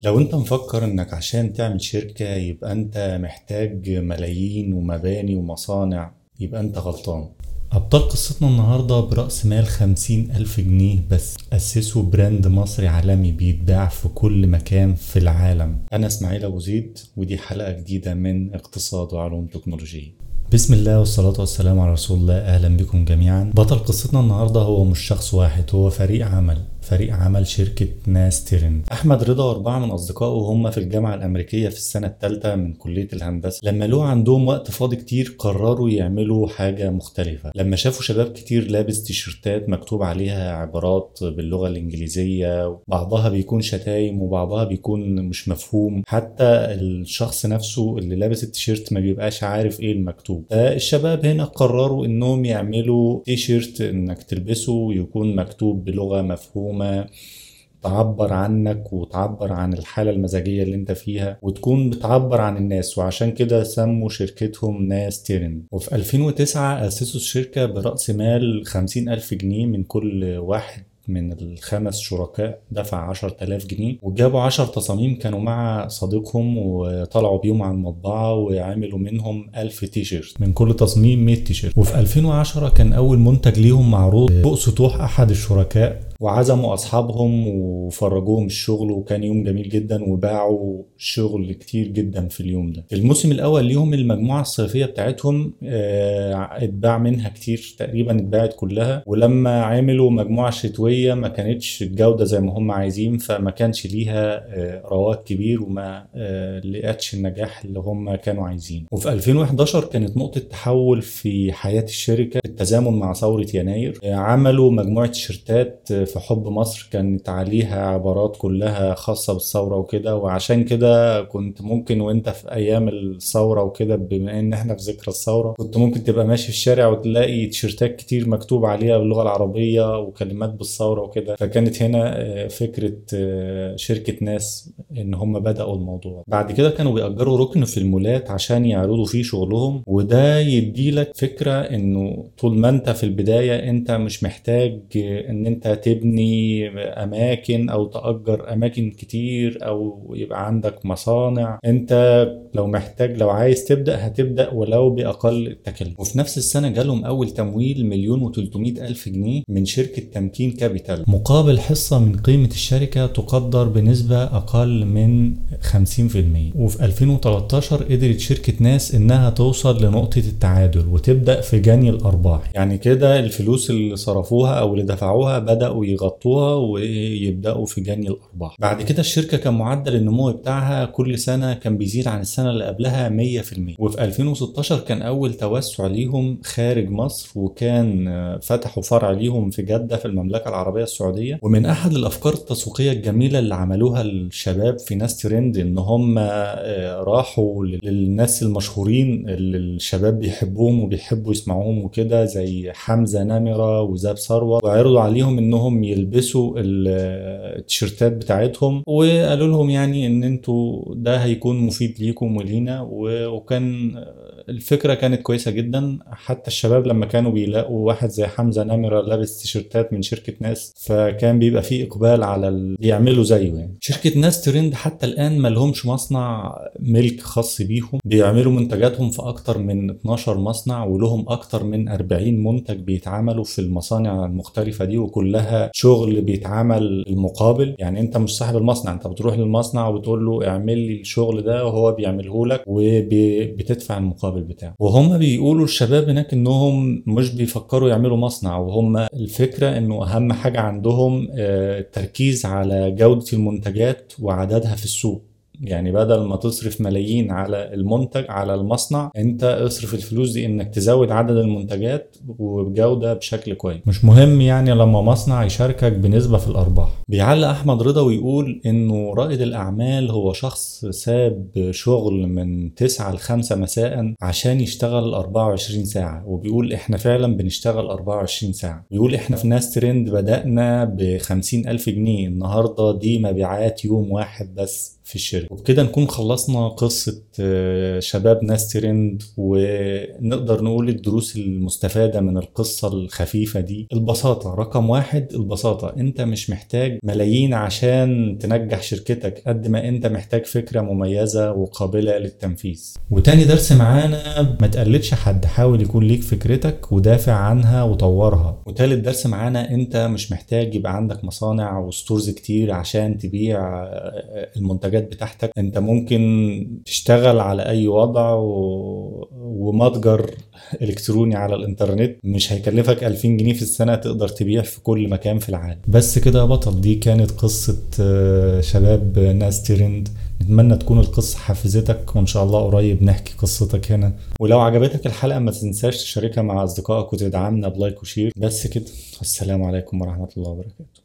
لو انت مفكر انك عشان تعمل شركة يبقى انت محتاج ملايين ومباني ومصانع، يبقى انت غلطان. أبطال قصتنا النهاردة برأس مال 50,000 جنيه بس أسسوا براند مصري عالمي بيتباع في كل مكان في العالم. أنا إسماعيل أبو زيد، ودي حلقة جديدة من اقتصاد وعلوم تكنولوجية. بسم الله والصلاة والسلام على رسول الله. أهلا بكم جميعا. بطل قصتنا النهاردة هو مش شخص واحد، هو فريق عمل شركة ناس ترند. أحمد رضا وأربعة من أصدقائه هم في الجامعة الأمريكية في السنة الثالثة من كلية الهندسة. لما لقوا عندهم وقت فاضي كتير قرروا يعملوا حاجة مختلفة. لما شافوا شباب كتير لابس تيشيرتات مكتوب عليها عبارات باللغة الإنجليزية، بعضها بيكون شتايم وبعضها بيكون مش مفهوم، حتى الشخص نفسه اللي لابس التيشيرت ما بيبقاش عارف إيه المكتوب. الشباب هنا قرروا إنهم يعملوا تيشيرت إنك تلبسه ويكون مكتوب بلغة مفهومة تعبر عنك وتعبر عن الحالة المزاجية اللي انت فيها وتكون بتعبر عن الناس، وعشان كده سموا شركتهم ناس ترند. وفي 2009 أسسوا الشركة برأس مال 50,000 جنيه من كل واحد من الخمس شركاء دفع 10,000 جنيه، وجابوا 10 تصاميم كانوا مع صديقهم وطلعوا بيهم على المطبعة وعملوا منهم 1000 تيشيرت، من كل تصميم 100 تيشيرت. وفي 2010 كان أول منتج ليهم معروض فوق سطوح أحد الشركاء، وعزموا أصحابهم وفرجوهم الشغل، وكان يوم جميل جدا وباعوا شغل كتير جدا في اليوم ده. الموسم الأول ليهم المجموعة الصيفية بتاعتهم اتباع منها كتير، تقريبا اتباعت كلها. ولما عملوا مجموعة شتوية ما كانتش الجودة زي ما هم عايزين، فما كانش ليها رواج كبير وما لقتش النجاح اللي هم كانوا عايزين. وفي 2011 كانت نقطة تحول في حياة الشركة بالتزامن مع ثورة يناير. عملوا مجموعة تيشيرتات في حب مصر كانت عليها عبارات كلها خاصة بالثورة وكده، وعشان كده كنت ممكن وانت في ايام الثورة وكده، بما ان احنا في ذكرى الثورة، كنت ممكن تبقى ماشي في الشارع وتلاقي تيشيرتات كتير مكتوب عليها باللغة العربية وكلمات بالثورة وكده. فكانت هنا فكرة شركة ناس ان هم بدأوا الموضوع. بعد كده كانوا بيأجروا ركن في المولات عشان يعرضوا فيه شغلهم، وده يديلك فكرة انه طول ما انت في البداية انت مش محتاج ان انت تبني اماكن او تأجر اماكن كتير او يبقى عندك مصانع. انت لو عايز تبدأ هتبدأ ولو بأقل تكلفة. وفي نفس السنة جالهم اول تمويل 1,300,000 جنيه من شركة تمكين كابيتال، مقابل حصة من قيمة الشركة تقدر بنسبة اقل من 50%. وفي 2013 قدرت شركة ناس انها توصل لنقطة التعادل وتبدأ في جني الارباح. يعني كده الفلوس اللي صرفوها او اللي دفعوها بدأوا يغطوها ويبدأوا في جني الأرباح. بعد كده الشركة كان معدل النمو بتاعها كل سنة كان بيزيد عن السنة اللي قبلها 100%. وفي 2016 كان أول توسع ليهم خارج مصر، وكان فتحوا فرع ليهم في جدة في المملكة العربية السعودية. ومن أحد الأفكار التسويقية الجميلة اللي عملوها الشباب في ناس ترند إن هم راحوا للناس المشهورين اللي الشباب بيحبوهم وبيحبوا يسمعوهم وكده، زي حمزة نمرة وزاب ثروت، وعرضوا عليهم انهم يلبسوا التيشيرتات بتاعتهم، وقالوا لهم يعني ان انتوا ده هيكون مفيد ليكم ولينا. وكان الفكرة كانت كويسة جدا. حتى الشباب لما كانوا بيلاقوا واحد زي حمزة نمرة لابس تيشيرتات من شركة ناس، فكان بيبقى فيه اقبال على يعملوا زيه. يعني شركة ناس ترند حتى الان ما لهمش مصنع ملك خاص بيهم، بيعملوا منتجاتهم في اكتر من 12 مصنع، ولهم اكتر من 40 منتج بيتعملوا في المصانع المختلفة دي، وكلها شغل بيتعمل المقابل. يعني انت مش صاحب المصنع، انت بتروح للمصنع وبتقول له اعمل لي الشغل ده وهو بيعمله لك وبتدفع المقابل بتاعه. وهم بيقولوا الشباب هناك انهم مش بيفكروا يعملوا مصنع، وهم الفكرة انه اهم حاجة عندهم التركيز على جودة المنتجات وعددها في السوق. يعني بدل ما تصرف ملايين على المنتج على المصنع، انت اصرف الفلوس دي انك تزود عدد المنتجات وبجودة بشكل كويس. مش مهم يعني لما مصنع يشاركك بنسبة في الارباح. بيعلق احمد رضا ويقول انه رائد الاعمال هو شخص ساب شغل من 9 ل 5 مساء عشان يشتغل 24 ساعة، وبيقول احنا فعلا بنشتغل 24 ساعة. بيقول احنا في ناس ترند بدأنا ب50,000 جنيه، النهاردة دي مبيعات يوم واحد بس في الشركة. وبكده نكون خلصنا قصة شباب ناس ترند، ونقدر نقول الدروس المستفادة من القصة الخفيفة دي. البساطة رقم واحد، البساطة. انت مش محتاج ملايين عشان تنجح شركتك قد ما انت محتاج فكرة مميزة وقابلة للتنفيذ. وتاني درس معانا، ما تقلدش حد، حاول يكون ليك فكرتك ودافع عنها وطورها. وتالت درس معانا، انت مش محتاج يبقى عندك مصانع وستورز كتير عشان تبيع المنتجات بتاعتك. انت ممكن تشتغل على اي وضع ومتجر الكتروني على الانترنت مش هيكلفك 2000 جنيه في السنة، تقدر تبيع في كل مكان في العالم. بس كده يا بطل، دي كانت قصة شباب ناس ترند. نتمنى تكون القصة حفزتك، وإن شاء الله قريب نحكي قصتك هنا. ولو عجبتك الحلقة ما تنساش تشاركها مع أصدقائك وتدعمنا بلايك وشير. بس كده، السلام عليكم ورحمة الله وبركاته.